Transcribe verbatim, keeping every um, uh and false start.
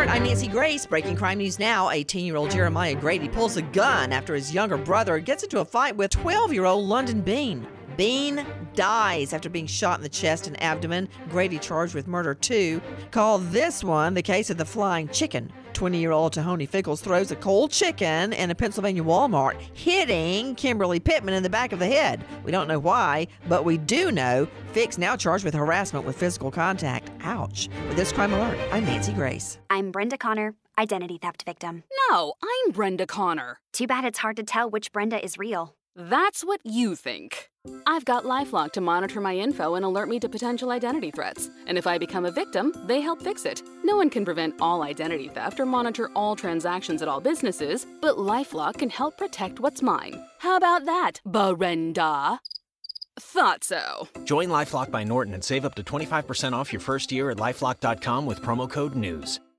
Alert, I'm Nancy Grace. Breaking crime news now. eighteen-year-old Jeremiah Grady pulls a gun after his younger brother gets into a fight with twelve-year-old London Bean. Bean dies after being shot in the chest and abdomen. Grady charged with murder, too. Call this one the case of the flying chicken. twenty-year-old Tahoni Fickles throws a cold chicken in a Pennsylvania Walmart, hitting Kimberly Pittman in the back of the head. We don't know why, but we do know Fick's now charged with harassment with physical contact. Ouch. With this Crime Alert, I'm Nancy Grace. I'm Brenda Connor, identity theft victim. No, I'm Brenda Connor. Too bad it's hard to tell which Brenda is real. That's what you think. I've got LifeLock to monitor my info and alert me to potential identity threats. And if I become a victim, they help fix it. No one can prevent all identity theft or monitor all transactions at all businesses, but LifeLock can help protect what's mine. How about that, Brenda? Thought so. Join LifeLock by Norton and save up to twenty-five percent off your first year at LifeLock dot com with promo code NEWS.